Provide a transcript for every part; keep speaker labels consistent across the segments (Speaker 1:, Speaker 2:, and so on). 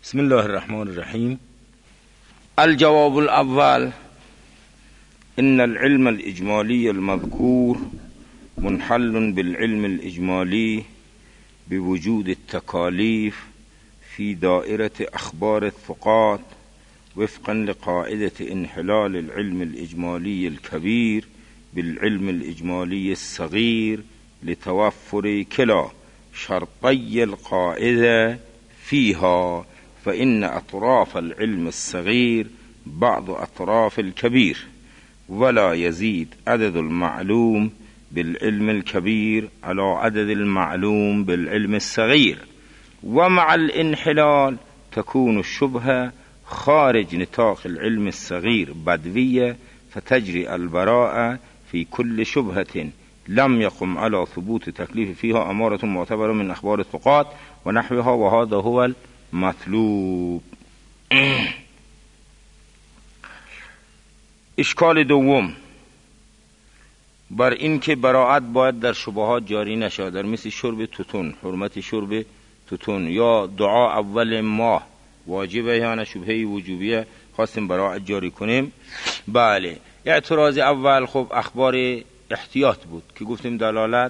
Speaker 1: بسم الله الرحمن الرحیم. الجواب الاول: ان العلم الاجمالی المذكور منحل بالعلم الاجمالی بوجود التكاليف في دائرة اخبار الثقات وفقا لقاعدة انحلال العلم الاجمالی الكبير بالعلم الاجمالی الصغير لتوفر كلا شرطي القاعدة فيها، فإن أطراف العلم الصغير بعض أطراف الكبير، ولا يزيد عدد المعلوم بالعلم الكبير على عدد المعلوم بالعلم الصغير، ومع الانحلال تكون الشبهة خارج نطاق العلم الصغير بدوية، فتجري البراءة في كل شبهة لم يقم على ثبوت تكليف فيها أمارة معتبرة من أخبار الثقات ونحوها، وهذا هو مطلوب. اشکال دوم بر این که براءت باید در شبهات جاری نشود، در مثل شرب توتون، حرمت شرب توتون، یا دعا اول ماه واجبه یا نه شبهه وجوبیه، خواستیم براءت جاری کنیم. بله، اعتراض اول خب اخبار احتیاط بود که گفتیم دلالت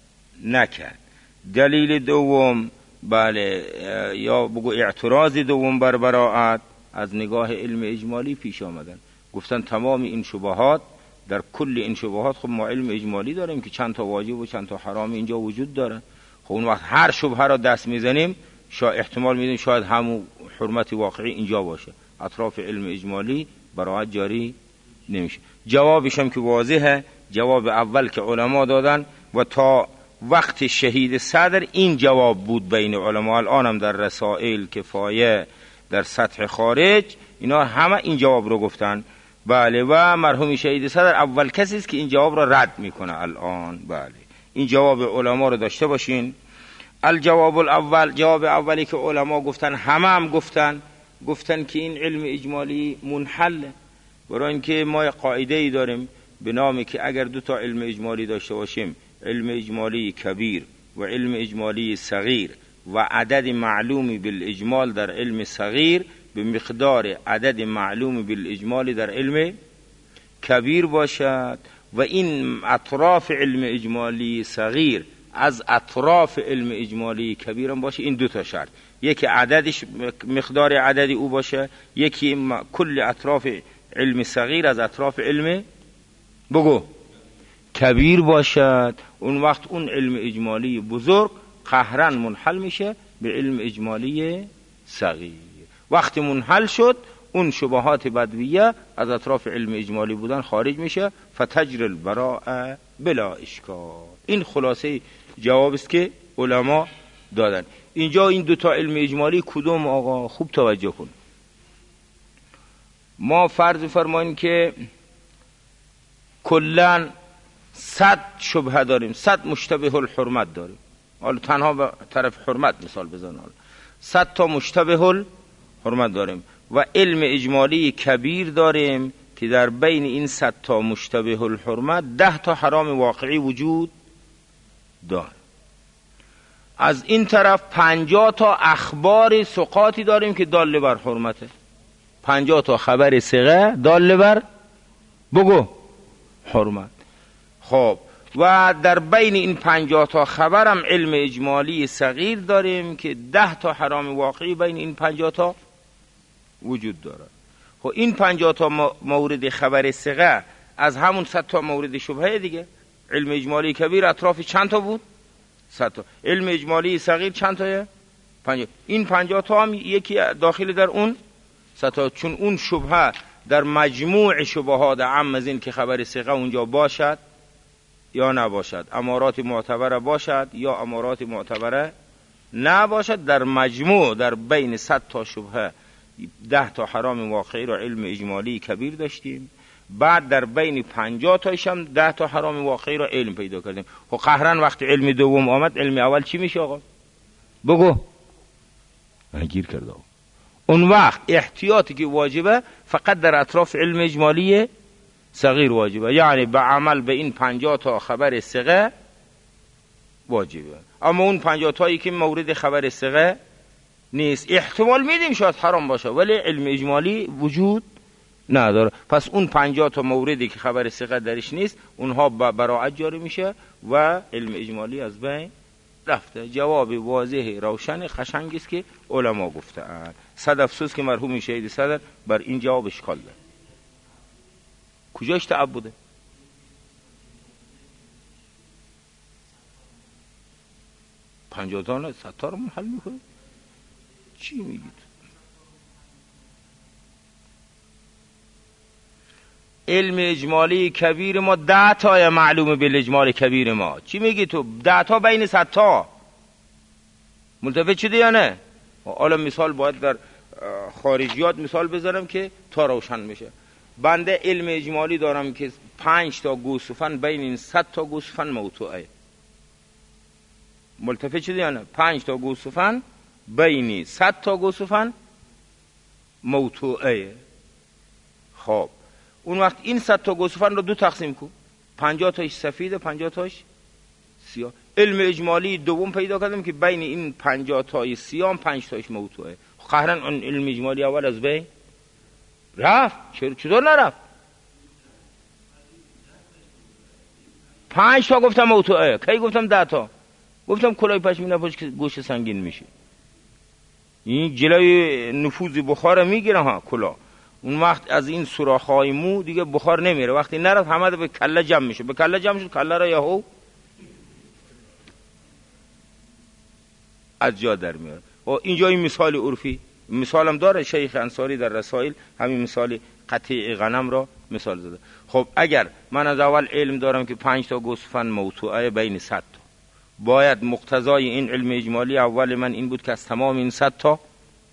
Speaker 1: نکرد. دلیل دوم، بله، یا بگو اعتراض دوم بر براءت از نگاه علم اجمالی پیش آمدن، گفتن تمام این شبهات، در کل این شبهات خب ما علم اجمالی داریم که چند تا واجب و چند تا حرام اینجا وجود داره. خب اون وقت هر شبهه را دست میزنیم احتمال میدیم شاید همون حرمت واقعی اینجا باشه، اطراف علم اجمالی براءت جاری نمیشه. جوابش هم که واضحه، جواب اول که علما دادن و تا وقت شهید صدر این جواب بود بین علما، الان هم در رسائل کفایه در سطح خارج اینا همه این جواب رو گفتن. بله، و مرحوم شهید صدر اول کسی است که این جواب رو رد میکنه الان. بله، این جواب علما رو داشته باشین. الجواب الاول، جواب اولی که علما گفتن، همه هم گفتن که این علم اجمالی منحل، برای اینکه ما قاعده ای داریم به نامی که اگر دو تا علم اجمالی داشته باشیم، علم اجمالی کبیر و علم اجمالی صغیر، و عدد معلومی بالاجمال در علم صغیر به مقدار عدد معلوم بالاجمال در علم کبیر باشد، و این اطراف علم اجمالی صغیر از اطراف علم اجمالی کبیر هم باشه. این دو تا شرط، یکی عددش مقدار عددی او باشه، یکی کل اطراف علم صغیر از اطراف علم بگو کبیر باشد. اون وقت اون علم اجمالی بزرگ قهرن منحل میشه به علم اجمالی صغیر. وقتی منحل شد اون شبهات بدویه از اطراف علم اجمالی بودن خارج میشه، فتجر البراء بلا اشکال. این خلاصه جواب است که علما دادن. اینجا این دوتا علم اجمالی کدوم آقا؟ خوب توجه کن. ما فرض فرماییم که کلن 100 شبهه داریم، 100 مشتبه الحرمت داریم. حالا تنها به طرف حرمت مثال بزن، 100 تا مشتبه الحرمت داریم و علم اجمالی کبیر داریم که در بین این 100 تا مشتبه الحرمت 10 تا حرام واقعی وجود داره. از این طرف 50 تا اخبار ثقاتی داریم که داله بر حرمته، 50 تا خبر ثقه داله بر بگو حرمت. خب و در بین این 50 تا خبرم علم اجمالی صغیر داریم که 10 تا حرام واقعی بین این 50 تا وجود داره. خب این 50 تا مورد خبر ثقه از همون 100 تا مورد شبهه دیگه. علم اجمالی کبیر اطراف چند تا بود؟ 100 تا. علم اجمالی صغیر چند تایه؟ 50. این 50 تا هم یکی داخل در اون 100 تا، چون اون شبهه در مجموع شبهات عام از این که خبر ثقه اونجا باشد یا نباشد، امارات معتبره باشد یا امارات معتبره نباشد، در مجموع در بین 100 تا شبهه 10 تا حرام واقعی رو علم اجمالی کبیر داشتیم، بعد در بین 50 تاش هم 10 تا حرام واقعی رو علم پیدا کردیم. خب قهرن وقتی علم دوم آمد، علم اول چی میشه آقا؟ بگو. گیر کرده. اون وقت احتیاطی که واجبه فقط در اطراف علم اجمالی صغیر واجبه، یعنی به عمل به این 50 تا خبر ثقه واجبه. اما اون 50 تایی که مورد خبر ثقه نیست. احتمال میدیم شاید حرام باشه ولی علم اجمالی وجود نداره. پس اون 50 تا موردی که خبر ثقه درش نیست اونها براعت جاری میشه و علم اجمالی از بین رفته. جواب واضح روشن قشنگی است که علما گفتند. صد افسوس که مرحوم شهید صدر بر این جواب اشکال داره. کجاش تعبده؟ پنجاه تا نه 100 تا رو منحل میکنه؟ چی میگید؟ علم اجمالی کبیر ما 10 تا معلومه بالاجمال کبیر ما. چی میگی تو؟ 10 تا بین 100 تا. ملتفت شدی یا نه؟ حالا مثال باید در خارجیات مثال بذارم که تا روشن میشه. بنده علم اجمالی دارم که 5 تا گوسفند بین این 100 تا گوسفند موضوعه. ملتفت شدی یا نه؟ 5 تا گوسفند بین 100 تا گوسفند موضوعه. خب اون وقت این 100 تا گوسفند رو 2 تقسیم کن. 50 تاش سفیده 50 تاش سیاه. علم اجمالی دوم پیدا کردم که بین این 50 تای سیاه 5 تاش موضوعه. قهرن اون علم اجمالی اول از بین رفت. چطور نرفت؟ 5 تا گفتم موضوعه. کی گفتم 10 تا؟ گفتم کلاه پشمی نپوش که گوش سنگین میشه. این جلوی نفوذ بخار میگیره ها کلاه. اون وقت از این سوراخ‌های مو دیگه بخار نمیره. وقتی نرفت همه به کله جمع میشه. به کله جمع شد کله را یهو از جا در میاره. و اینجا این مثال عرفی مثالم داره شیخ انصاری در رسائل همین مثال قطیع غنم را مثال زده. خب اگر من از اول علم دارم که 5 تا گوسفند موضوعه بین 100 تا، باید مقتضای این علم اجمالی اول من این بود که از تمام این 100 تا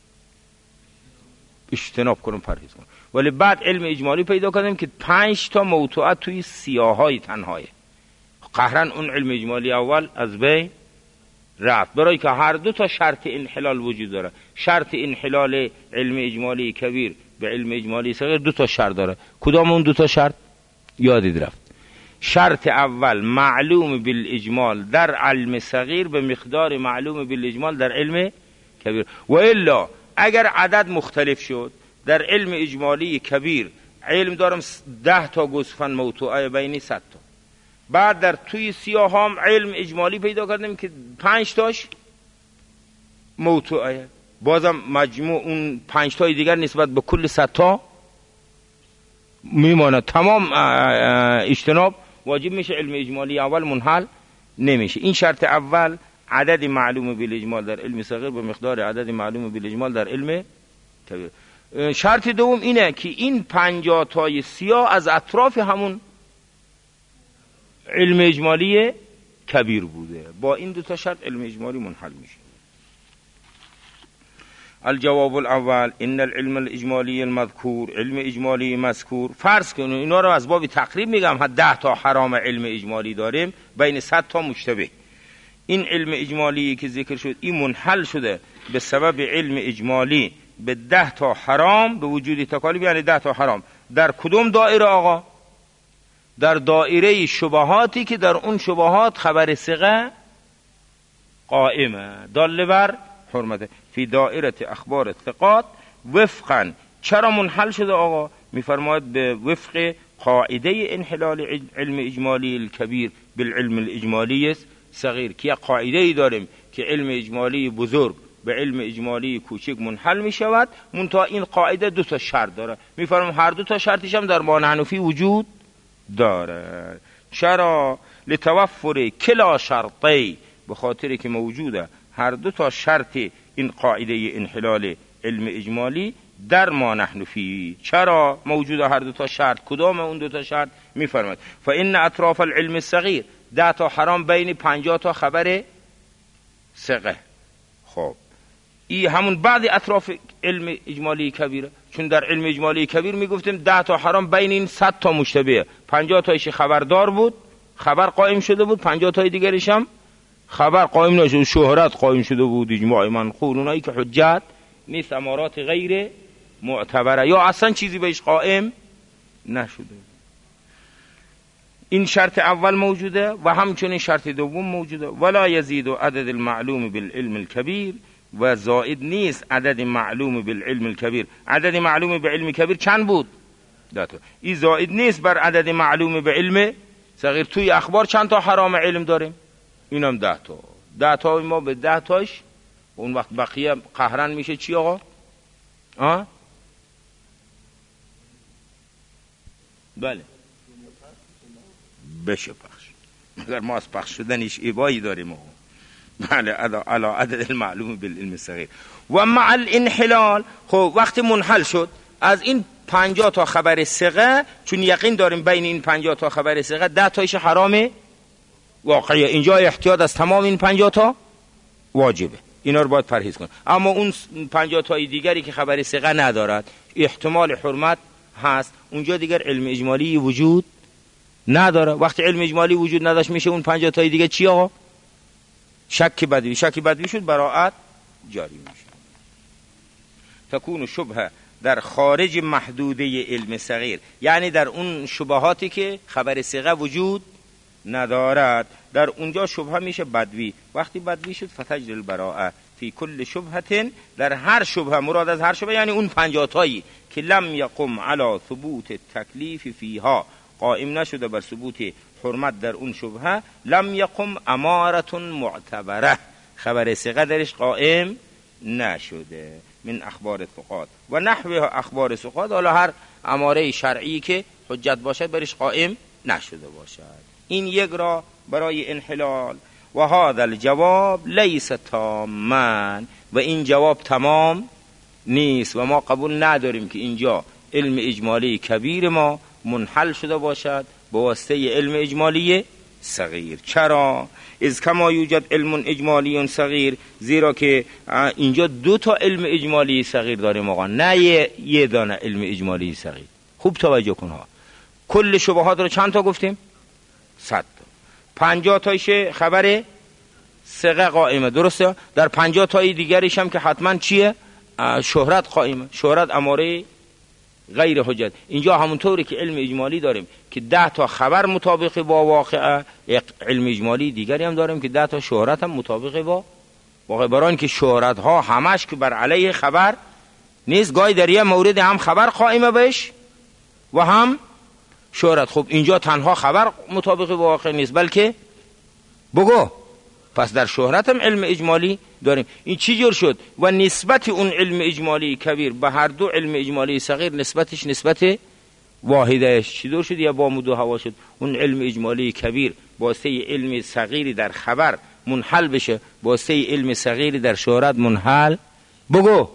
Speaker 1: اجتناب کنم پرهیز کنم. ولی بعد علم اجمالی پیدا کردم که 5 تا موضوعه توی سیاهای تنهایه. قهرن اون علم اجمالی اول از بین رفت. برای که هر 2 تا شرط انحلال وجود داره. شرط انحلال علم اجمالی کبیر به علم اجمالی صغیر 2 تا شرط داره. کدام اون 2 تا شرط؟ یادید رفت. شرط اول معلوم بالاجمال در علم صغیر به مقدار معلوم بالاجمال در علم کبیر. و الا اگر عدد مختلف شد در علم اجمالی کبیر علم دارم 10 تا گوسفند موضوعه بین 100 تا، بعد در توی سیاهام علم اجمالی پیدا کردیم که 5 تاش موضوعه، بازم مجموع اون 5 تای دیگر نسبت به کل 100 تا میماند. تمام اجتناب واجب میشه. علم اجمالی اول منحل نمیشه. این شرط اول عدد معلوم بالاجمال در علم صغیر به مقدار عدد معلوم بالاجمال در علم کبیر. شرط دوم اینه که این 50 تای سیاه از اطراف همون علم اجمالی کبیر بوده. با این 2 تا شرط علم اجمالی منحل میشه. الجواب الاول ان العلم الاجمالی المذکور، علم اجمالی مذکور، فرض کنید اینا رو از باب تقریب میگم، 10 تا حرام علم اجمالی داریم بین 100 تا مشتبه. این علم اجمالی که ذکر شد این منحل شده به سبب علم اجمالی به 10 تا حرام به وجود تکالیف، یعنی 10 تا حرام در کدوم دایره آقا؟ در دایره شبهاتی که در اون شبهات خبر ثقه قائمه داله بر حرمته فی دایره اخبار الثقات وفقا. چرا منحل شده آقا؟ میفرماید به وفق قاعده انحلال علم اجمالی الکبیر بالعلم الاجمالی صغیر، که قاعده ای داریم که علم اجمالی بزرگ به علم اجمالی کوچک منحل می شود. منتها این قاعده 2 تا شرط داره. میفرمایم هر 2 تا شرطش هم در ما حنفی وجود داره. چرا؟ لتوفر کلا شرطی، به خاطر که موجوده هر 2 تا شرط این قاعده انحلال علم اجمالی در ما نحن فی. چرا موجوده هر 2 تا شرط؟ کدام اون 2 تا شرط؟ میفرماید فان اطراف العلم الصغیر 10 تا حرام بین 50 تا خبر ثقه. خب این همون بعد اطراف علم اجمالی کبیره، چون در علم اجمالی کبیر میگفتیم 10 تا حرام بین این 100 تا مشتبه، 50 تایش خبردار بود خبر قائم شده بود، 50 تای دیگرش هم خبر قائم نشد، شهرت قائم شده بود، اجماع منقول، اونایی که حجت نیست، امارات غیر معتبره یا اصلا چیزی بهش قائم نشده. این شرط اول موجوده و همچنین شرط دوم موجوده. ولا یزید عدد المعلوم بالعلم الكبیر و زائد نیست عدد معلوم بالعلم الکبیر. عدد معلوم به علم کبیر چند بود؟ 10 تا. این زائد نیست بر عدد معلوم به علم صغیر. توی اخبار چند تا حرام علم داریم؟ اینم 10 تا. 10 تا ما به 10 تاش اون وقت بقیه قهرن میشه چی آقا؟ بله بشه پخش، مگر ما از پخش شدنش ایبایی داریم آقا. بله علی عدد المعلوم بالعلم صغیر. و مع الانحلال، خب وقتی منحل شد از این 50 تا خبر ثقه، چون یقین داریم بین این 50 تا خبر ثقه 10 تایش حرامه واقعی، اینجا احتیاط از تمام این 50 تا واجبه، اینا رو باید پرهیز کن. اما اون 50 تای دیگری که خبر ثقه ندارد احتمال حرمت هست، اونجا دیگر علم اجمالی وجود نداره. وقتی علم اجمالی وجود نداشت میشه اون 50 تای دیگه چی آقا؟ شک بدوی. شک بدوی شد براءت جاری میشه. تکون شبهه در خارج محدوده علم صغیر، یعنی در اون شبهاتی که خبر ثقه وجود ندارد، در اونجا شبهه میشه بدوی. وقتی بدوی شد فتجر البراءه فی کل شبهه، در هر شبهه، مراد از هر شبهه یعنی اون 50 تایی که لم یقم علی ثبوت التکلیف فیها، قائم نشده بر ثبوت حرمت در اون شبهه، لم یقم اماره معتبره، خبر ثقه درش قائم نشده. من اخبار ثقات و نحوه اخبار ثقات، حالا هر اماره شرعی که حجت باشد برش قائم نشده باشد. این یک را برای انحلال. و هذا الجواب لیس تاما، و این جواب تمام نیست و ما قبول نداریم که اینجا علم اجمالی کبیر ما منحل شده باشد به واسطه علم اجمالی صغیر. چرا؟ از کما یوجد علم اجمالی صغیر، زیرا که اینجا 2 تا علم اجمالی صغیر داریم آقا، نه یه دانه علم اجمالی صغیر. خوب توجه کن ها. کل شبهات رو چند تا گفتیم؟ 100 تا. 50 تایش خبر ثقه قائمه، درسته؟ در 50 تای دیگریش هم که حتما چیه؟ شهرت قائمه. شهرت اماره غیر حجت. اینجا همونطوری که علم اجمالی داریم که 10 تا خبر مطابق با واقعه، علم اجمالی دیگری هم داریم که 10 تا شهرت هم مطابق با واقع، بران که شهرت ها همش که بر علیه خبر نیست، گاهی در یه مورد هم خبر قائمه بهش و هم شهرت. خب اینجا تنها خبر مطابق با واقع نیست بلکه بگو، پس در شهرت هم علم اجمالی داریم. این چی جور شد؟ و نسبت اون علم اجمالی کبیر به هر دو علم اجمالی صغیر نسبتش نسبت واحدهش چی جور شد؟ یا با مدو هوا شد. اون علم اجمالی کبیر واسه علم صغیری در خبر منحل بشه، واسه علم صغیری در شهرت منحل بگو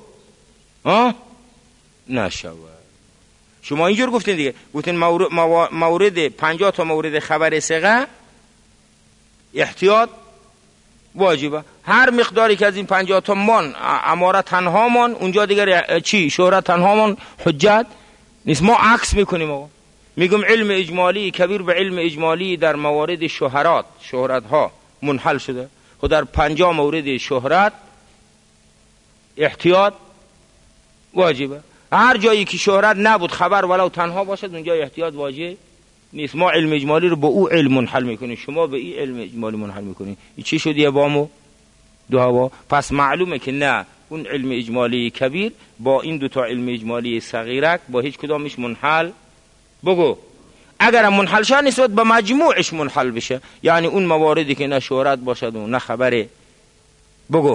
Speaker 1: نشود. شما اینجور گفتین دیگه، گفتین مورد 50 تا مورد خبر ثقه احتیاط واجبه. هر مقداری که از این 50 تا من اماره تنها من، اونجا دیگر چی؟ شهرت تنها من حجت نیست. ما عکس میکنیم آقا، میگم علم اجمالی کبیر به علم اجمالی در موارد شهرت ها منحل شده. خود در 50 مورد شهرت احتیاط واجبه. هر جایی که شهرت نبود خبر ولو تنها باشد اونجا احتیاط واجب نیست. ما علم اجمالی رو به او علم منحل میکنیم، شما به این علم اجمالی منحل میکنیم. این چی شد؟ یه بامو دو هوا. پس معلومه که نه، اون علم اجمالی کبیر با این 2 تا علم اجمالی صغیرک با هیچ کدامش منحل بگو. اگر منحل شد نسبت به مجموعش منحل بشه، یعنی اون مواردی که نه شهرت باشد و نه خبره بگو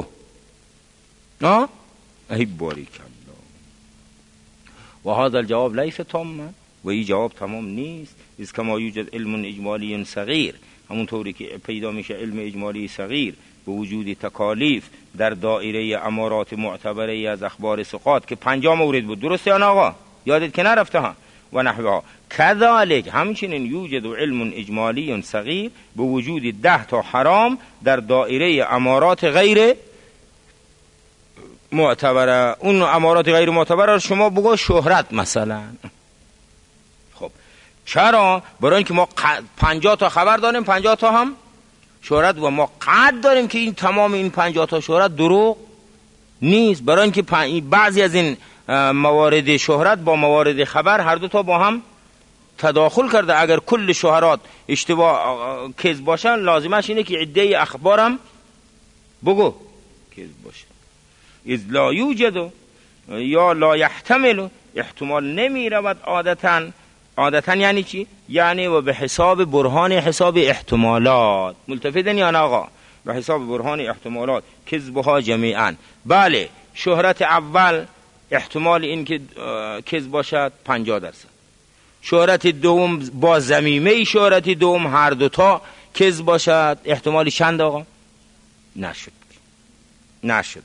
Speaker 1: ای باریک الله. و هذا الجواب لیس تاما، و این جواب تمام نیست. از کما یوجد علم اجمالی صغیر، همونطوری که پیدا میشه علم اجمالی صغیر به وجود تکالیف در دایره امارات معتبره از اخبار ثقات که 50 مورد بود، درسته یا نه آقا؟ یادت که نرفته ها؟ و نحوها کذالک، همچنین یوجد علم اجمالی صغیر به وجود 10 تا حرام در دایره امارات غیر معتبره. اون امارات غیر معتبره رو شما بگو شهرت مثلا. خب چرا؟ برای اینکه ما 50 تا خبر داریم، 50 تا هم شهرت، و ما قد داریم که این تمام این 50 تا شهرت دروغ نیست. برای اینکه بعضی از این موارد شهرت با موارد خبر هر 2 تا با هم تداخل کرده. اگر کل شهرات اشتباه کذب باشن لازمش اینه که عده اخبارم بگو کذب باشه. اذ لا یوجد یا لا یحتمل، احتمال نمی رود عادتا یعنی چی؟ یعنی و به حساب برهان حساب احتمالات. ملتفتن یا نه آقا؟ به حساب برهان احتمالات کذبها جمیعا. بله شهرت اول احتمال این که کذب باشد 50%. شهرت دوم با ضمیمه شهرت دوم هر دوتا کذب باشد احتمالی چند آقا؟ نشد.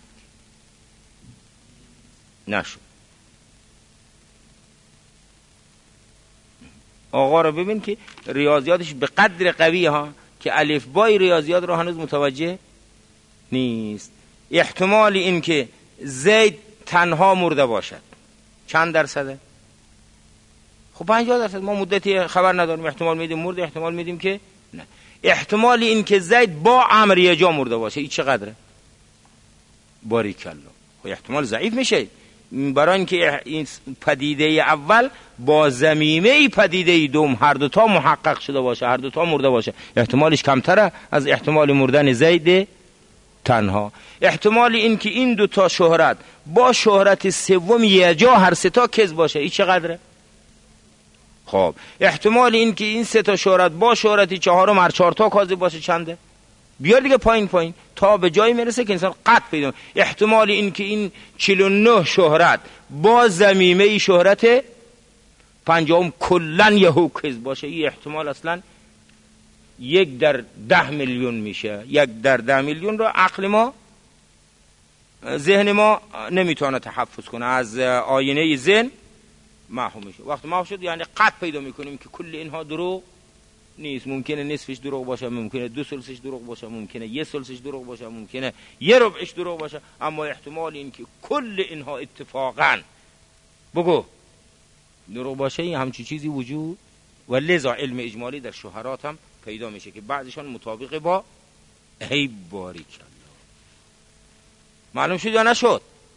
Speaker 1: آقا رو ببین که ریاضیاتش به قدر قویه ها که الف بای ریاضیات رو هنوز متوجه نیست. احتمال این که زید تنها مرده باشد چند درصده؟ خب 50%. ما مدتی خبر نداریم، احتمال میدیم مرده، احتمال میدیم که نه. احتمال این که زید با عمرو یه جا مرده باشه این چقدره؟ باریکالله. خب احتمال ضعیف میشه، برای اینکه این پدیده اول با ضمیمه پدیده دوم هر دوتا محقق شده باشه، هر دوتا مرده باشه، احتمالش کمتره از احتمال مردن زید تنها. احتمال این که این دوتا شهرت با شهرت سوم یه جا هر سه تا کذب باشه این چقدره؟ خب احتمال این که این سه تا شهرت با شهرت چهارم هر چهار تا کاذب باشه چنده؟ بیار دیگه پایین تا به جایی میرسه که انسان قطع پیدا. احتمال این که این 49 شهرت با ضمیمه شهرت پنجم کلن یهو کذب باشه، این احتمال اصلا 1 در 10 میلیون میشه. 1 در 10 میلیون رو عقل ما، ذهن ما نمیتونه تحفظ کنه، از آینه ذهن محو میشه. وقتی محو شد یعنی قطع پیدا میکنیم که کل اینها دروغ نیست. ممکنه نصفش دروغ باشه، ممکنه 2/3 دروغ باشه، ممکنه 1/3 دروغ باشه، ممکنه 1/4 دروغ باشه، اما احتمال این که کل اینها اتفاقا بگو دروغ باشه این همچی چیزی وجود و لذا علم اجمالی در شهرات هم پیدا میشه که بعضیشان مطابق با ای باریکالله. معلوم شد یا نشد؟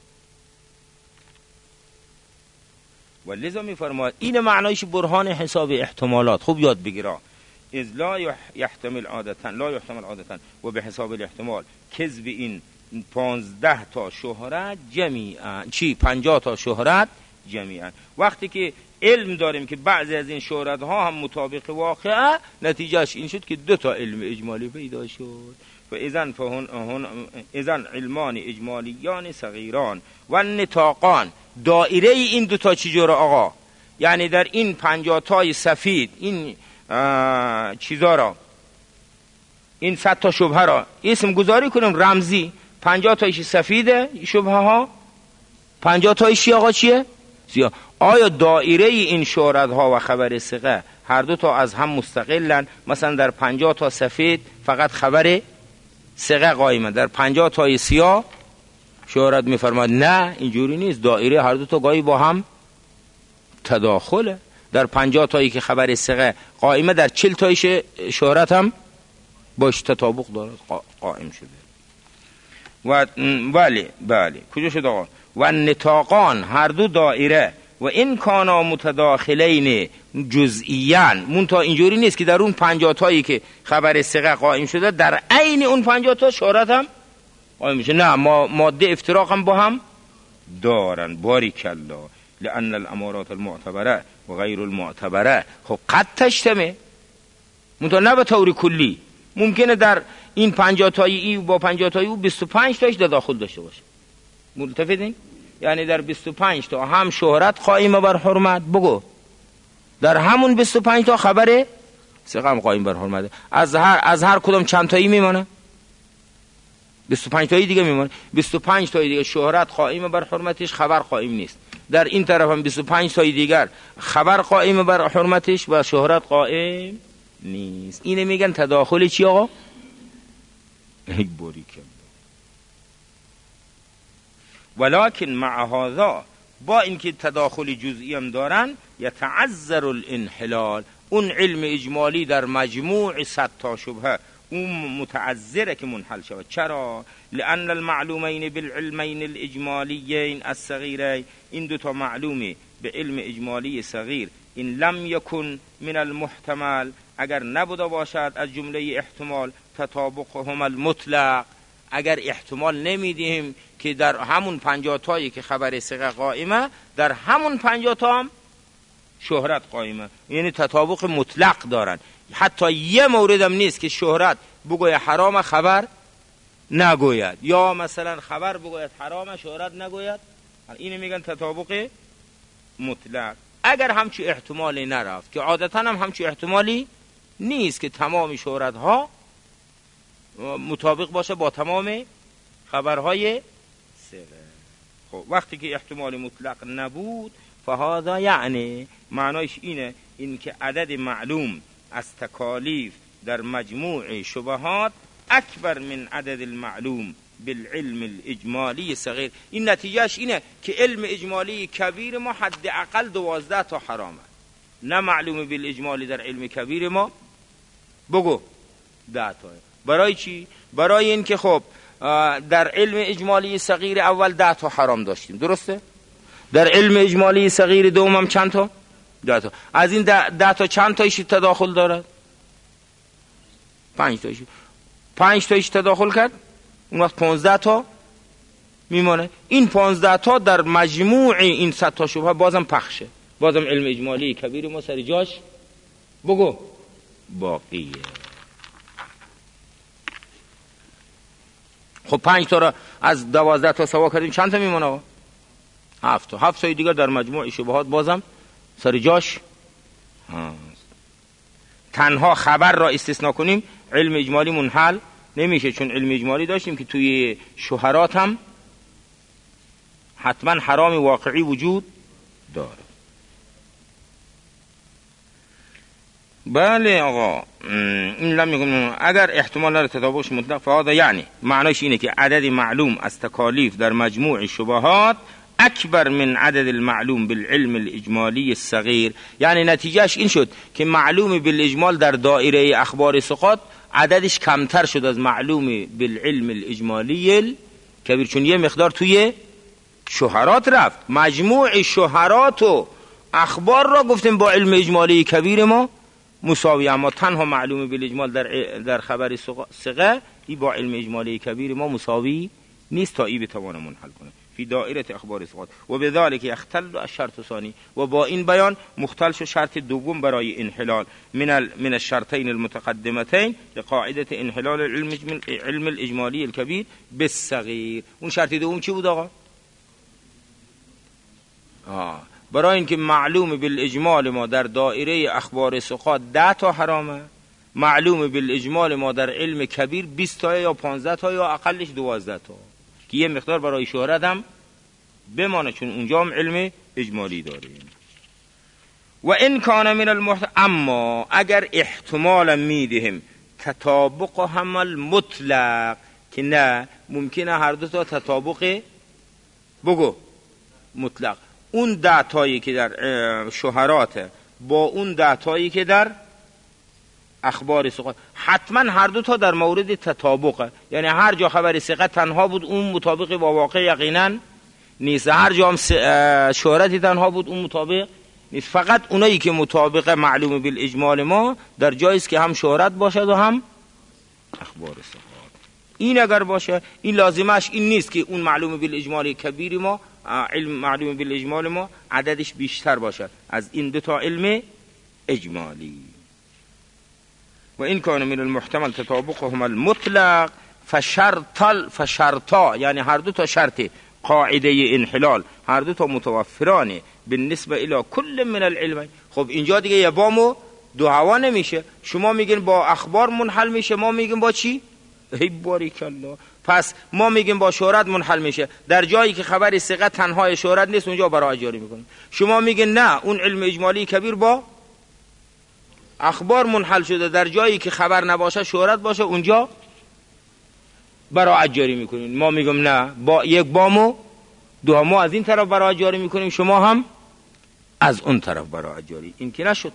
Speaker 1: و لذا میفرماید این معنایش برهان حساب احتمالات. خوب یاد بگیرا. اذ لا يحتمل عادتا و به حساب الاحتمال کذب این 15 تا شهرت جمیعا 50 تا شهرت جمیعا. وقتی که علم داریم که بعضی از این شهرت ها هم مطابق واقعه، نتیجهش این شد که 2 تا علم اجمالی پیدا شد. و اذن علمان اجمالیان صغیران و نطاقان. دایره این 2 تا چجوره آقا؟ یعنی در این 50 تای سفید این چیزا را، این 100 تا شبهه را اسم گذاری کنیم رمزی. 50 تایش سفیده شبهه ها، 50 تایش آقا چیه؟ سیاه. آیا دایره این شهرت ها و خبر ثقه هر 2 تا از هم مستقلن؟ مثلا در 50 تا سفید فقط خبر ثقه قائمه، در 50 تای سیاه شهرت میفرماد نه اینجوری نیست، دایره هر 2 تا گاهی با هم تداخله. در 50 تایی که خبر ثقه قائمه، در 40 تایش شهرت هم باش تطابق دارد قائم شده. و بله کجا شد آقا؟ و نطاقان هر 2 دایره و این کانا متداخلین جزئیان. منتها اینجوری نیست که در اون 50 تایی که خبر ثقه قائم شده در عین اون 50 تا شهرت هم قائم میشه. نه، ماده افتراق هم با هم دارن. باریکالله. لأن الامارات المعتبره و غیر المعتبره خب قد تجتمع، منتها نه به طور کلی. ممکنه در این 50 تایی ای با 50 تایی او 25 تاش تداخل داشته باشه. ملتفتین؟ یعنی در 25 تا هم شهرت قائمه بر حرمت، بگو در همون 25 تا خبره ثقه هم قائم بر حرمت. از هر کدام چند تایی میمونه؟ 25 تایی دیگه میمونه. 25 تایی دیگه شهرت قائمه بر حرمتش، خبر قائم نیست. در این طرف هم 25 تایی دیگر خبر قائمه بر حرمتش و شهرت قائم نیست. اینه میگن تداخل چی آقا؟ یک باریکم. ولکن مع هذا، با اینکه تداخل جزئی هم دارن، یتعذر الانحلال. اون علم اجمالی در مجموع 100 تا شبهه اون متعذره که منحل شود. چرا؟ لأن المعلومین بالعلمین الاجمالیین الصغیرین، این 2 تا معلومه به علم اجمالی صغیر، این لم یکن من المحتمل، اگر نبوده باشد از جمله احتمال، تطابقهم المطلق، اگر احتمال نمیدیم که در همون 50 تایی که خبر ثقه قائمه در همون 50 تا هم شهرت قائمه، یعنی تطابق مطلق دارن. حتی یه مورد هم نیست که شهرت بگوید حرام خبر نگوید، یا مثلا خبر بگوید حرام شهرت نگوید. اینو میگن تطابق مطلق. اگر همچی احتمالی نرفت، که عادتا هم همچی احتمالی نیست که تمام شهرت ها مطابق باشه با تمام خبرهای ثقه. خب وقتی که احتمال مطلق نبود، فهذا یعنی معنایش اینه، این که عدد معلوم از تکالیف در مجموع شبهات اکبر من عدد المعلوم بالعلم الاجمالی صغیر. این نتیجهش اینه که علم اجمالی کبیر ما حد اقل 12 تا حرامه، نه معلوم بالاجمالی در علم کبیر ما بگو 10 تا. برای چی؟ برای این که خب در علم اجمالی صغیر اول 10 تا حرام داشتیم، درسته؟ در علم اجمالی صغیر دوم هم چند تا؟ 10 تا. از این 10 تا چند تایش تداخل دارد؟ 5 تایش. 5 تایش تداخل کرد، اون وقت 15 تا میمانه. این 15 تا در مجموع این 100 تا شبهه بازم پخشه، بازم علم اجمالی کبیر ما سر جاش بگو باقیه. خب 5 تا را از 12 تا سوا کردیم، چند تا میمونه؟ 7 تا. 7 تای دیگر در مجموع شبهات بازم سر جاش هست. تنها خبر را استثناء کنیم علم اجمالی منحل نمیشه، چون علم اجمالی داشتیم که توی شهرات هم حتما حرام واقعی وجود داره. بله آقا، این لم میگم اگر احتمال داره تطابقش مطلق، فهذا یعنی معنیش اینه که عدد معلوم از تکالیف در مجموع شبهات اکبر من عدد المعلوم بالعلم الاجمالی الصغیر. یعنی نتیجهش این شد که معلوم بالاجمال در دایره اخبار ثقات عددش کمتر شد از معلوم بالعلم الاجمالی کبیر، چون یه مقدار توی شهرات رفت. مجموع شهرات و اخبار را گفتیم با علم اجمالی کبیر ما مساوی، اما تنها معلوم بالاجمال در خبر ثقه ای با علم اجمالی کبیر ما مساوی نیست تا ای بتوانه منحل کنه فی دائره اخبار ثقات. و بذلک یختل الشرط الثانی، و با این بیان مختل شد شرط دوم برای انحلال من الشرطین المتقدمتین لقاعده انحلال علم الاجمالی الکبیر بالصغیر. اون شرط دوم چی بود آقا؟ برای اینکه معلوم بالاجمال ما در دائره اخبار ثقات 10 تا حرامه، معلوم بالاجمال ما در علم کبیر 20 تا یا 15 تا یا اقلش 12 تا، که یه مقدار برای شهرت هم بمانه، چون اونجا هم علم اجمالی داریم. و این کان من اما اگر احتمالا میدهم تطابق هم المطلق، که نه ممکنه هر دو تا تطابق بگو مطلق، اون 10 تایی که در شهرات با اون 10 تایی که در اخبار ثقات حتما هر دو تا در مورد تطابقه. یعنی هر جا خبر ثقه تنها بود اون مطابق با واقع یقینا نیست، هر جا هم شهرتی تنها بود اون مطابق نیست. فقط اونایی که مطابق معلوم بالاجمال ما در جایی است که هم شهرت باشد و هم اخبار ثقات. این اگر باشه، این لازمش این نیست که اون معلوم بالاجمال کبیر ما، علم معلوم بالاجمال ما عددش بیشتر باشد از این دو تا علم اجمالی. و این کان من المحتمل تطابقهم المطلق فشرطا، یعنی هر دو تا شرط قاعده انحلال هر دو تا متوفرانه بالنسبه الى کل من العلم. خب اینجا دیگه یه بامو دو هوا نمیشه، شما میگین با اخبار منحل میشه، ما میگیم با چی؟ ای باریک الله. پس ما میگیم با شهرت منحل میشه، در جایی که خبر ثقه تنها شهرت نیست اونجا براءت جاری میکنیم. شما میگین نه اون علم اجمالی کبیر با اخبار منحل شده، در جایی که خبر نباشه شهرت باشه اونجا براءت جاری میکنیم. ما میگم نه، با یک بامو دو ما از این طرف براءت جاری میکنیم، شما هم از اون طرف براءت جاری. این که نشد.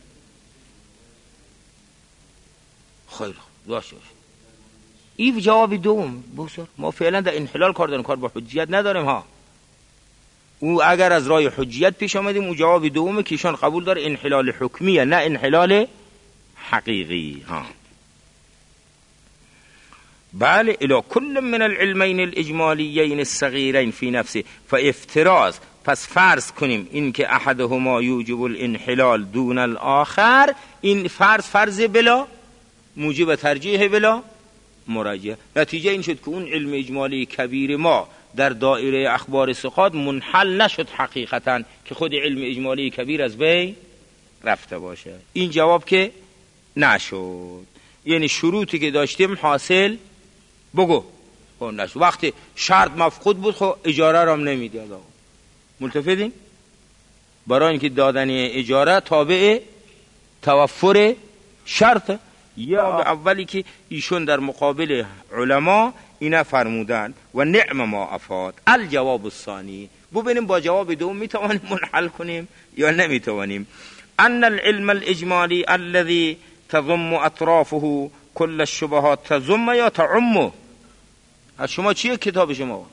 Speaker 1: خیلی خوب داشته باشه. این جواب دوم بسر. ما فعلا در انحلال کار داریم، کار با حجیت نداریم ها. او اگر از راه حجیت پیش آمدیم او جواب دومه که ایشان قبول داره انحلال حکمیه نه انحلال حقیقی ها. بله الى كل من العلمین الاجمالیین الصغیرین فی نفسه فافتراض، پس فرض کنیم این که احدهما یوجب الانحلال دون الاخر، این فرض بلا موجب ترجیح بلا مرجح. نتیجه این شد که اون علم اجمالی کبیر ما در دایره اخبار ثقات منحل نشد حقیقتا که خود علم اجمالی کبیر از بین رفته باشه. این جواب که نشد، یعنی شروطی که داشتیم حاصل بگو نشد. وقتی شرط مفقود بود خب اجاره را هم نمیداد. ملتفتین؟ برای اینکه دادن اجاره تابع توفر شرط. یا اولی که ایشون در مقابل علما اینا فرمودن و نعم ما افاد. الجواب الثانی، ببینیم با جواب دوم میتوانیم منحل کنیم یا نمیتوانیم. ان العلم الاجمالی الذي تضم اطرافه كل الشبهات، تضم یا تعم؟ از شما چیه کتاب شما؟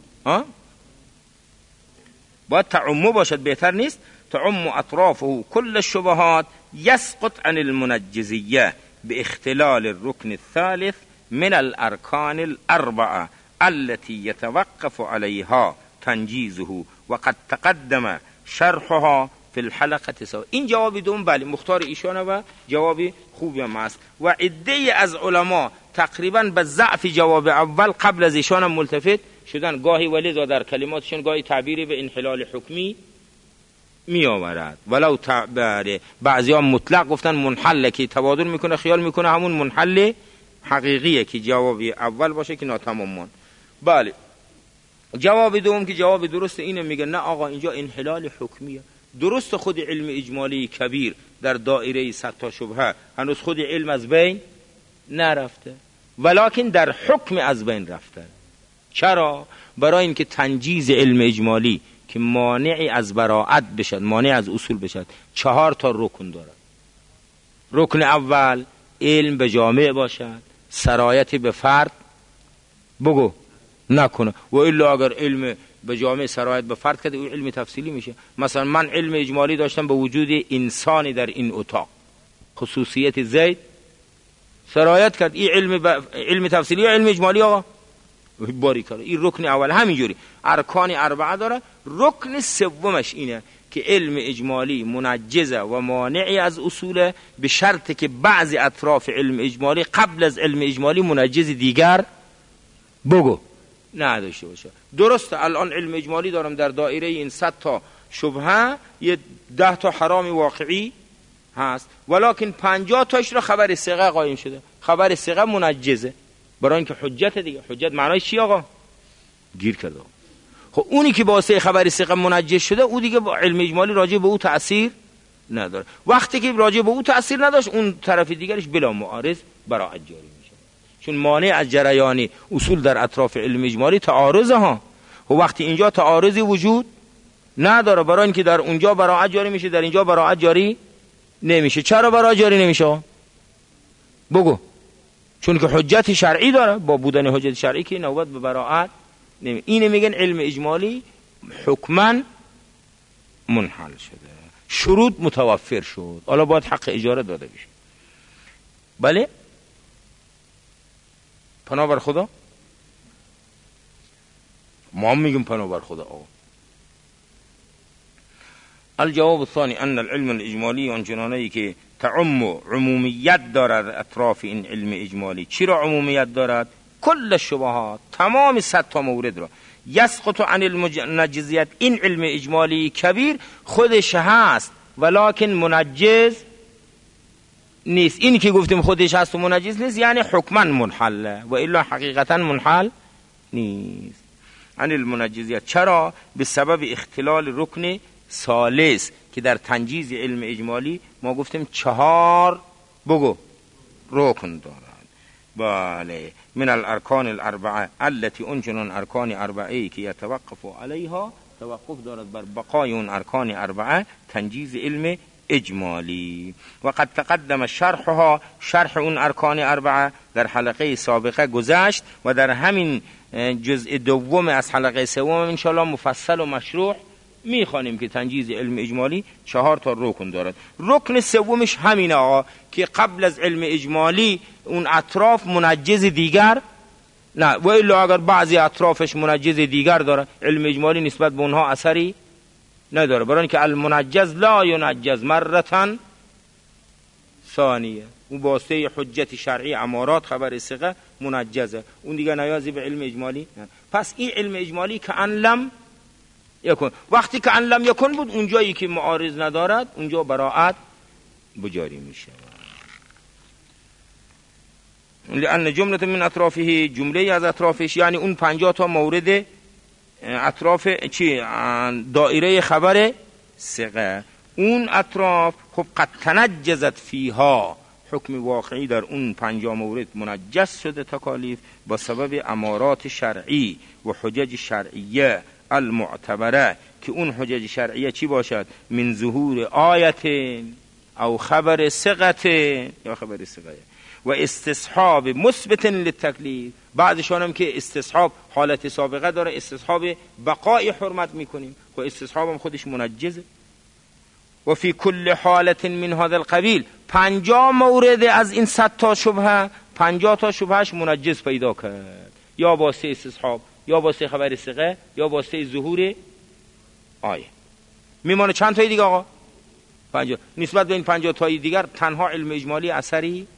Speaker 1: باید تعم باشد، بهتر نیست؟ تعم اطرافه كل الشبهات يسقط عن المنجزية باختلال الركن الثالث من الاركان الاربعه التي يتوقف عليها تنجيزه وقد تقدم شرحها في الحلقه سوا. این جواب دوم بله مختار ایشانه و جوابی خوبی هم است و عده از علما تقریبا به ضعف جواب اول قبل از ایشان هم ملتفت شدن. گاهی ولید و در کلماتشون گاهی تعبیری به انحلال حکمی می آورد، ولو بعضی ها مطلق گفتن منحله که تبادر میکنه خیال میکنه همون منحل حقیقیه که جوابی اول باشه که ناتمامان. بله جواب دوم که جواب درست اینه، میگه نه آقا اینجا انحلال حکمیه. درست خود علم اجمالی کبیر در دایره 100 تا شبهه هنوز خود علم از بین نرفته، ولکن در حکم از بین رفته. چرا؟ برای اینکه تنجیز علم اجمالی که مانعی از براعت بشد، مانع از اصول بشد، 4 تا رکن دارد. رکن اول علم به جامع باشد، سرایت به فرد بگو نکنه، و الا اگر علم به جامع سرایت به فرد کرده او علم تفصیلی میشه. مثلا من علم اجمالی داشتم به وجود انسانی در این اتاق، خصوصیت زید سرایت کرد، این علم تفصیلی یا علم اجمالی آقا؟ باری کرد. این رکن اول. همینجوری ارکان 4 داره. رکن سومش اینه که علم اجمالی منجزه و مانعی از اصوله، به شرطی که بعضی اطراف علم اجمالی قبل از علم اجمالی منجز دیگر بگو نداشته باشه. درسته الان علم اجمالی دارم در دایره این 100 تا شبهه یه 10 تا حرام واقعی هست، ولکن 50 تاش را خبر ثقه قایم شده. خبر ثقه منجزه برای اینکه حجت دیگه. حجت معنای چی آقا؟ گیر کرده. خب اونی که واسه خبر ثقه منجز شده او دیگه با علم اجمالی راجع به او تأثیر نداره. وقتی که راجع به او تأثیر نداشت اون طرف دیگرش بلا معارض براعت جاری میشه، چون مانع از جریان اصول در اطراف علم اجمالی تعارضه ها. و وقتی اینجا تعارضی وجود نداره، برای اینکه در اونجا براعت جاری میشه در اینجا براعت جاری نمیشه. چرا براعت جاری نمیشه؟ بگو. چون که حجت شرعی داره، با بودن حجت شرعی که نوبت به براعت نمی. اینه میگن علم اجمالی حکما منحل شده، شروط متوفر شد، حالا باید حق اجاره داده بشه. بله پناه بر خدا، ما هم میگیم پناه بر خدا. الجواب الثاني ان العلم الاجمالی آنچنانی که تعم عمومیت دارد اطراف این علم اجمالی. چی را عمومیت دارد؟ کل الشبهات، تمام 100 تا مورد را. یسقط عن المنجزیت، این علم اجمالی کبیر خودش هست ولکن منجز نیست. این که گفتیم خودش هست و منجز نیست یعنی حکما منحله و الا حقیقتا منحل نیست. عن المنجزیت چرا؟ به سبب اختلال رکن ثالث که در تنجیز علم اجمالی ما گفتیم 4 بگو رکن دارد. بله من الارکان الاربعه التي انجنون ارکان 4 که یتوقف علیها، توقف دارد بر بقای اون ارکان 4 تنجیز علم اجمالی. و قد تقدم شرحها، شرح اون ارکان 4 در حلقه سابقه گذشت و در همین جزء دوم از حلقه سوم انشاءالله مفصل و مشروح میخوانیم که تنجیز علم اجمالی 4 تا رکن دارد. رکن سومش همین آقا که قبل از علم اجمالی اون اطراف منجز دیگر نه، و الا اگر بعضی اطرافش منجز دیگر داره، علم اجمالی نسبت به اونها اثری نداره، برای اینکه المنجز لا ینجز مرتن ثانیه. اون واسطه حجت شرعی امارات خبر ثقه منجزه، اون دیگه نیازی به علم اجمالی نه. پس این علم اجمالی که ان لم یکن، وقتی که ان لم یکن بود، اونجایی که معارض ندارد اونجا براءت بجاری میشه. لأن جمله من اطرافه، جمله از اطرافش یعنی اون 50 تا مورد اطراف چی دایره خبر ثقه، اون اطراف خب قد تنجزت فیها، حکم واقعی در اون 50 مورد منجز شده تکالیف با سبب امارات شرعی و حجج شرعیه المعتبره، که اون حجج شرعیه چی باشد؟ من ظهور آیت او خبر ثقه یا خبر ثقه و استصحاب مثبت للتکلیف. بعضشان هم که استصحاب حالت سابقه داره، استصحاب بقای حرمت میکنیم، و استصحاب هم خودش منجزه. و فی کل حالت من هذا القبیل، 50 مورد از این 100 تا شبهه، 50 تا شبهش منجز پیدا کرد، یا واسطه استصحاب، یا واسطه خبر ثقه، یا واسطه ظهور آیه. میمونه چند تای دیگه آقا؟ 50. نسبت به این 50 تای دیگر تنها علم اجمالی اثری.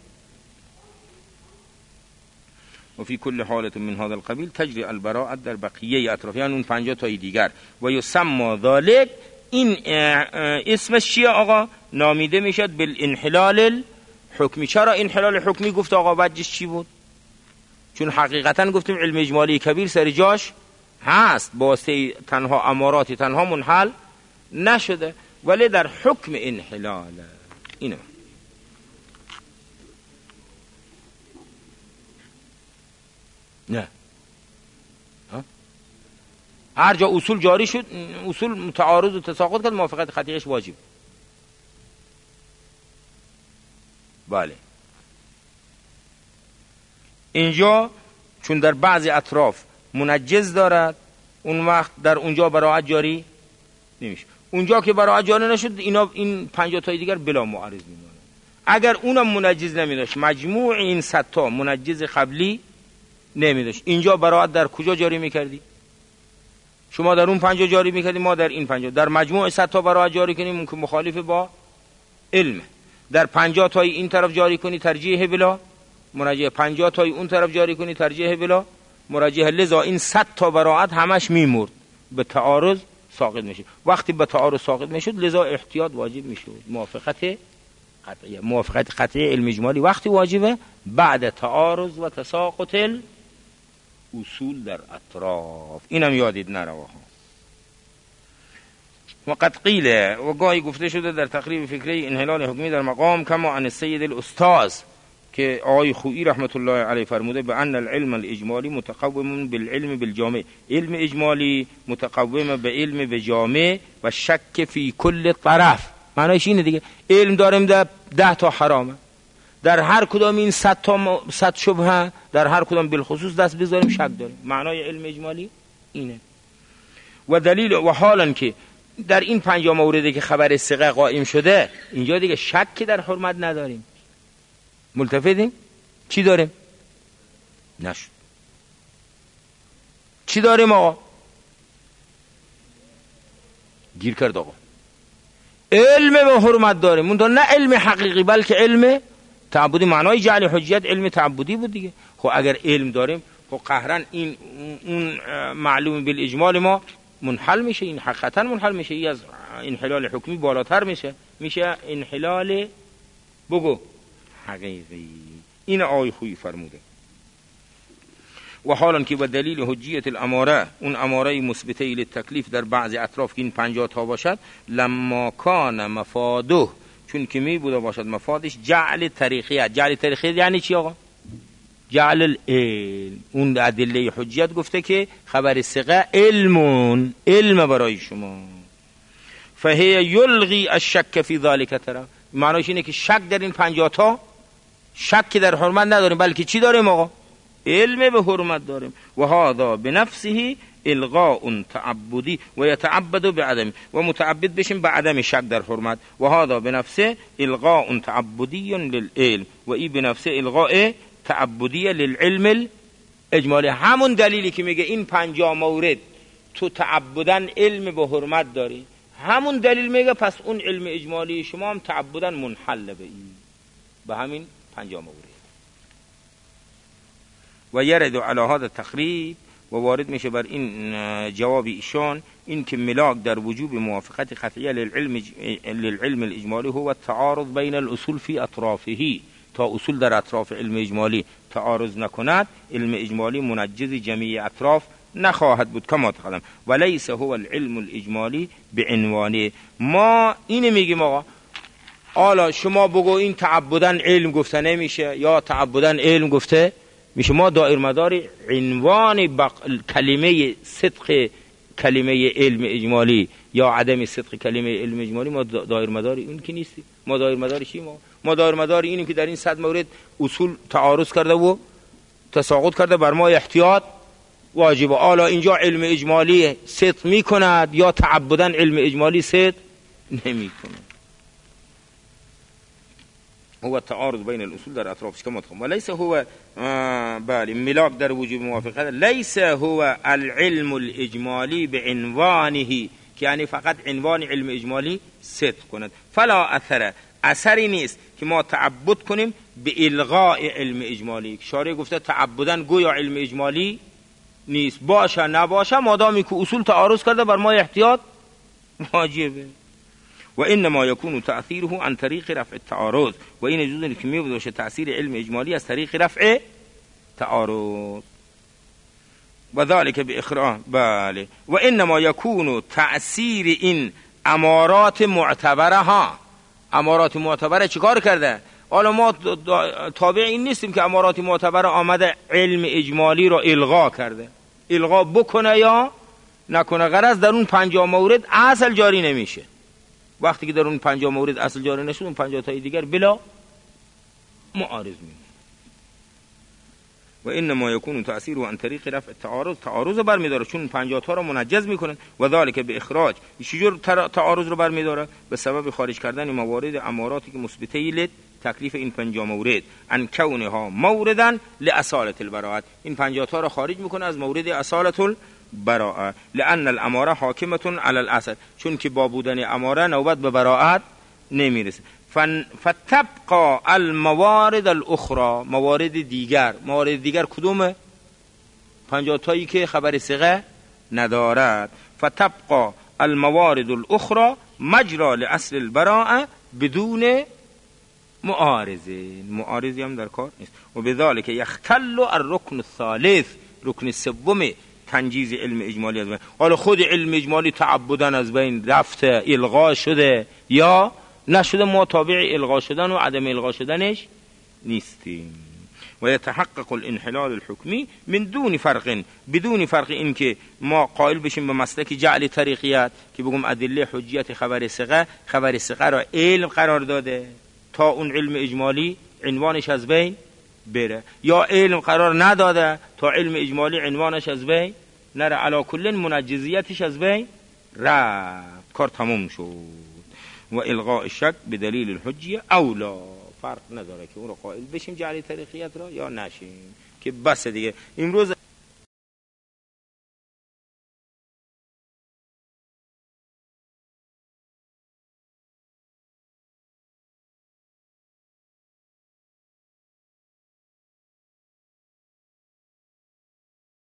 Speaker 1: و فی کل حالت من هذا القبیل تجری البراءت در بقیه اطراف، یعنی اون 50 تای دیگر. و یسمى ذلك، این اسمش چیه آقا؟ نامیده میشد بالانحلال الحکمی. چرا انحلال حکمی گفت آقا؟ وجهش چی بود؟ چون حقیقتا گفتیم علم اجمالی کبیر سر جاش هست، واسطه تنها اماراتی تنها منحل نشده، ولی در حکم انحلال. اینه نه، هر جا اصول جاری شد، اصول متعارض و تساقط کرد، موافقت خطیقش واجب. بله، اینجا چون در بعضی اطراف منجز دارد، اون وقت در اونجا براءت جاری نمیشه. اونجا که براءت جاری نشد، این 50 تای دیگر بلا معارض میمونه. اگر اونم منجز نمیداشت، مجموع این 100 تا منجز قبلی نمیداشت، اینجا براءت در کجا جاری میکردی؟ شما در اون 50 جاری میکردی، ما در این 50. در مجموع 100 تا براءت جاری کنیم ممکن مخالف با علم. در 50 تای این طرف جاری کنی ترجیح بلا مرجح، 50 تای اون طرف جاری کنی ترجیح بلا مرجح. لذا این 100 تا براءت همش میمرد، به تعارض ساقط میشه. وقتی به تعارض ساقط میشد، لذا احتیاط واجب میشد. موافقت قطعی علم اجمالی وقتی واجبه؟ بعد تعارض و تساقط اصول در اطراف. اینم یادید نره. و قد قیل، و گاهی گفته شده در تقریب فکری انحلال حکمی در مقام کما عن السید الاستاذ، که آقای خویی رحمت الله علیه فرموده به ان العلم الاجمالی متقوم بالعلم بالجامع، علم اجمالی متقوم به علم بجامع و شک فی کل طرف. معنیش اینه دیگه، علم داریم در 10 تا حرامه، در هر کدام این 100 شبهه، در هر کدام بالخصوص دست بذاریم شک داریم. معنای علم اجمالی اینه. و دلیل و حالا که در این 50 موردی که خبر ثقه قائم شده، اینجا دیگه شک در حرمت نداریم. ملتفتیم؟ چی داریم؟ نشد. چی داریم آقا؟ گیر کرد آقا. علم به حرمت داریم، منتها نه علم حقیقی بلکه علم تعبدی. معنای جعل حجیت علم تعبدی بود دیگه. خب اگر علم داریم، خب قهرن این اون معلوم بالاجمال ما منحل میشه، این حقیقتا منحل میشه، این از انحلال حکمی بالاتر میشه انحلال بگو حقیقی. این آقای خویی فرموده. و حالا که با دلیل حجیت الاماره، اون اماره مثبته للتکلیف در بعض اطراف که این 50 تا باشد، لما کان مفاده، چون که می بوده باشد مفادش جعل طریقیت. جعل طریقیت یعنی چی آقا؟ جعل العلم. اون ادله حجیت گفته که خبر ثقه علم برای شما، فهی یلغی الشک فی ذلک. ترى معنیش اینه که شک در این 50 تا، شک در حرمت نداریم، بلکه چی داریم آقا؟ علم به حرمت داریم. و هذا بنفسه الغاء تعبدی و یتعبد بعدم، و متعبد بشیم به عدم شک در حرمت. و هذا بنفسه الغاء تعبدی للعلم، و ای بنفسه الغاء تعبدی للعلم اجمالی. همون دلیلی که میگه این 50 مورد تو تعبدن علم به حرمت داری، همون دلیل میگه پس اون علم اجمالی شما هم تعبدن منحل به این، به همین 50 مورد. و یرد علی هذا تقریب، و وارد میشه بر این جواب ایشان، این که ملاک در وجوب موافقت قطعیه للعلم الاجمالی هو التعارض بین الاصول فی اطرافه، تا اصول در اطراف علم اجمالی تعارض نکند علم اجمالی منجز جمیع اطراف نخواهد بود کما تقدم. و لیس هو العلم الاجمالی بعنوانه. ما اینو میگیم آقا حالا شما بگو این تعبدن علم گفته نمیشه یا تعبدن علم گفته میشه، ما دایر مدار عنوان کلمه صدق کلمه علم اجمالی یا عدم صدق کلمه علم اجمالی ما دایر مدار این که نیستی. ما دایر مدار چی؟ ما دایر مدار اینیم که در این 100 مورد اصول تعارض کرده و تساقط کرده، بر ما احتیاط واجبه. حالا اینجا علم اجمالی صدق میکند یا تعبدن علم اجمالی صدق نمیکند. هو تعارض بین الاصول در اطرافش که متخم. و لیس هو بله ملاک در وجوب موافقت، لیس هو العلم الاجمالی بعنوانه، که یعنی فقط عنوان علم اجمالی صدق کند. فلا اثری نیست که ما تعبد کنیم به الغاء علم اجمالی. شارع گفته تعبدن گویا علم اجمالی نیست، باشه نباشه مادامی که اصول تعارض کرده بر ما احتیاط واجبه. و انما یکون تأثیره عن طریق رفع التعارض، و این اجازه که می باشه تأثیر علم اجمالی از طریق رفع تعارض. و ذلك باخراج بله. و انما یکون تأثیر این امارات معتبره ها. امارات معتبره چیکار کرده؟ حالا ما تابع این نیستیم که امارات معتبره آمده علم اجمالی رو الغا کرده، الغا بکنه یا نکنه. غرض در اون 50 مورد اصل جاری نمیشه. وقتی که در اون 50 مورد اصل جاری نشد، اون 50 تای دیگر بلا معارض میمونه. و انما یکون تأثیره عن طریق رفع التعارض، تعارض برمیداره چون 50 تا رو منجز میکنن. و ذالک به اخراج، چجور تعارض رو برمیداره؟ به سبب خارج کردن موارد اماراتی که مثبته ل تکلیف این 50 مورد ان کونها موردن لاصاله البراءه، این 50 تا رو خارج میکنه از مورد اصاله البراءه. لان الاماره حاکمه علی الاصل، چون که با بودن اماره نوبت به براءت نمیرسه. فتبقى الموارد الاخرى، موارد دیگر کدومه؟ 50 تایی که خبر صیغه ندارد. فتبقى الموارد الاخرى مجرى لاصل البراءه بدون معارضی هم در کار نیست. و بذلك یختل الرکن الثالث، رکن سوم تنجیز علم اجمالی از بین. حالا خود علم اجمالی تعبدن از بین رفته، الغا شده یا نشده، ما تابع الغا شدن و عدم الغا شدنش نیستیم. و یتحقق الانحلال الحکمی من دون فرق، بدون فرق این که ما قائل بشیم به مسلک جعل طریقیت که بگم ادله حجیت خبر ثقه را علم قرار داده تا اون علم اجمالی عنوانش از بین بره، یا علم قرار نداده تا علم اجمالی عنوانش از بین نره. علا کل منجزیتش از بین رفت، کار تموم شد. و الغاء الشک به دلیل الحجیه اولا، فرق نداره که اون رو قائل بشیم جعلی طریقیت را یا نشیم، که بس دیگه. امروز